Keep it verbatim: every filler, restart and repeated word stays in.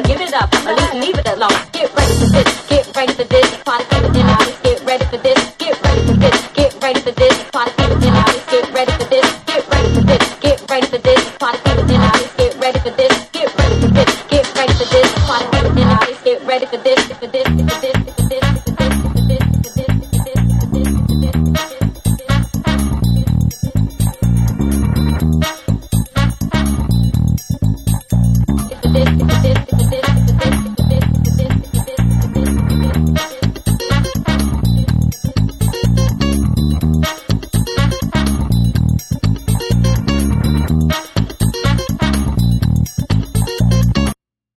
it, give it up, or leave, leave it alone. Get ready for this, get ready for this, party people in the house, get ready for this, get ready for this, get ready for this, party people in the house, get ready for this, get ready for this, get ready for this, party people in the house.